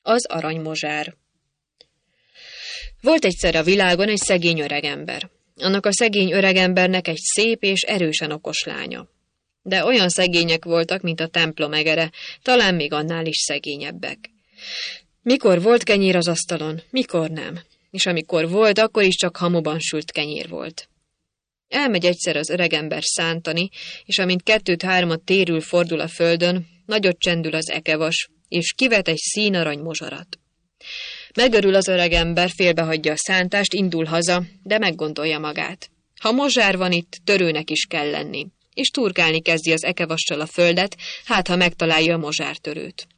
Az aranymozsár. Volt egyszer a világon egy szegény öregember. Annak a szegény öregembernek egy szép és erősen okos lánya. De olyan szegények voltak, mint a templom egere, talán még annál is szegényebbek. Mikor volt kenyér az asztalon, mikor nem. És amikor volt, akkor is csak hamuban sült kenyér volt. Elmegy egyszer az öregember szántani, és amint 2-3 térül fordul a földön, nagyot csendül az ekevas, és kivet egy színarany mozsarat. Megörül az öregember, félbehagyja a szántást, indul haza, de meggondolja magát. Ha mozsár van itt, törőnek is kell lenni, és turkálni kezdi az ekevassal a földet, hát ha megtalálja a mozsártörőt.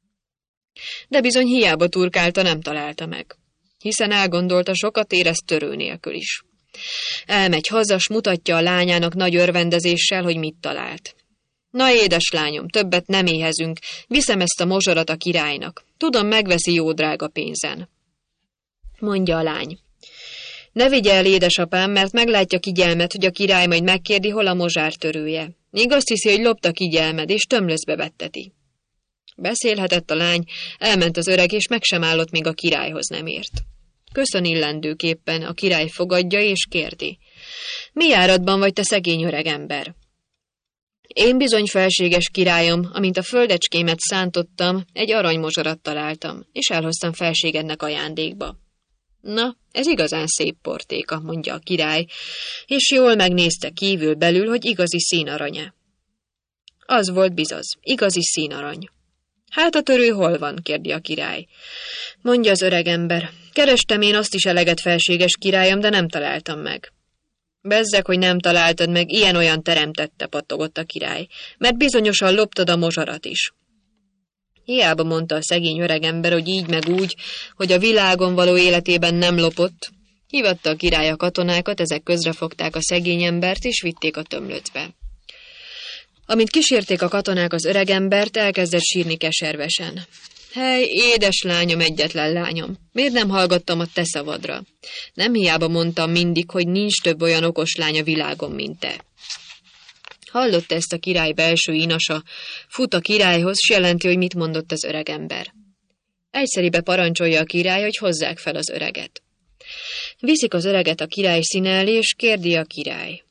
De bizony hiába turkálta, nem találta meg, hiszen elgondolta, sokat érez törő nélkül is. Elmegy haza, s mutatja a lányának nagy örvendezéssel, hogy mit talált. Na édes lányom, többet nem éhezünk, viszem ezt a mozsarat a királynak. Tudom, megveszi jó drága pénzen. Mondja a lány. Ne vigye el, édesapám, mert meglátja kigyelmed, hogy a király majd megkérdi, hol a mozsár törője. Még azt hiszi, hogy lopta kigyelmed, és tömlöcbe vetteti. Beszélhetett a lány, elment az öreg, és meg sem állott, még a királyhoz nem ért. Köszön illendőképpen, a király fogadja, és kérdi. Mi áradban vagy, te szegény öreg ember? Én bizony, felséges királyom, amint a földecskémet szántottam, egy aranymozsarat találtam, és elhoztam felségednek ajándékba. Na, ez igazán szép portéka, mondja a király, és jól megnézte kívül-belül, hogy igazi színaranya. Az volt bizaz, igazi színarany. Hát a törő hol van, kérdi a király. Mondja az öregember, kerestem én azt is eleget, felséges királyom, de nem találtam meg. Bezzeg, hogy nem találtad meg, ilyen-olyan teremtette, pattogott a király, mert bizonyosan loptad a mozsarat is. Hiába mondta a szegény öregember, hogy így meg úgy, hogy a világon való életében nem lopott. Hívatta a király a katonákat, ezek közrefogták a szegény embert, és vitték a tömlöcbe. Amint kísérték a katonák az öregembert, elkezdett sírni keservesen. Hely, édes lányom, egyetlen lányom, miért nem hallgattam a te szavadra? Nem hiába mondtam mindig, hogy nincs több olyan okos lány a világon, mint te. Hallotta ezt a király belső inasa, fut a királyhoz, s jelenti, hogy mit mondott az öregember. Egyszeribe parancsolja a király, hogy hozzák fel az öreget. Viszik az öreget a király színe elé, és kérdi a király.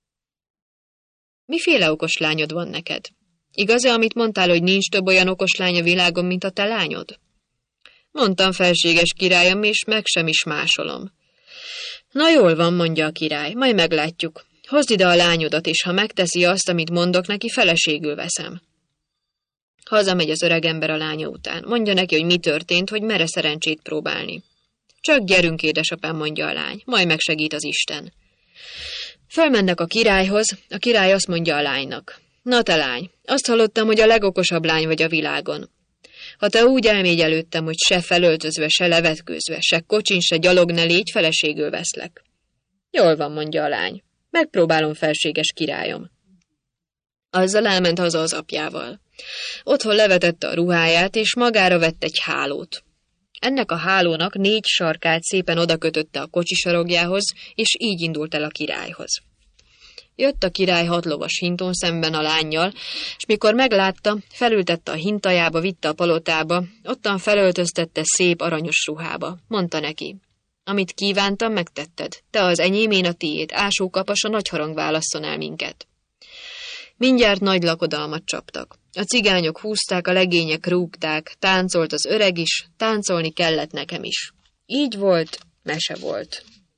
Miféle okos lányod van neked? Igaz-e, amit mondtál, hogy nincs több olyan okos lány a világon, mint a te lányod? Mondtam, felséges királyom, és meg sem is másolom. Na jól van, mondja a király, majd meglátjuk. Hozd ide a lányodat, és ha megteszi azt, amit mondok neki, feleségül veszem. Hazamegy az öregember a lánya után. Mondja neki, hogy mi történt, hogy mere szerencsét próbálni. Csak gyerünk, édesapám, mondja a lány, majd megsegít az Isten. Fölmennek a királyhoz, a király azt mondja a lánynak. Na te lány, azt hallottam, hogy a legokosabb lány vagy a világon. Ha te úgy elmégy előttem, hogy se felöltözve, se levetkőzve, se kocsin, se gyalog ne légy, feleségül veszlek. Jól van, mondja a lány. Megpróbálom, felséges királyom. Azzal elment haza az apjával. Otthon levetette a ruháját, és magára vett egy hálót. Ennek a hálónak 4 sarkát szépen odakötötte a kocsisarogjához, és így indult el a királyhoz. Jött a király 6 lovas hinton szemben a lánnyal, és mikor meglátta, felültette a hintajába, vitte a palotába, ottan felöltöztette szép aranyos ruhába. Mondta neki, amit kívántam, megtetted. Te az enyém, én a tiéd, ásókapas, a nagy harang válasszon el minket. Mindjárt nagy lakodalmat csaptak. A cigányok húzták, a legények rúgták, táncolt az öreg is, táncolni kellett nekem is. Így volt, mese volt.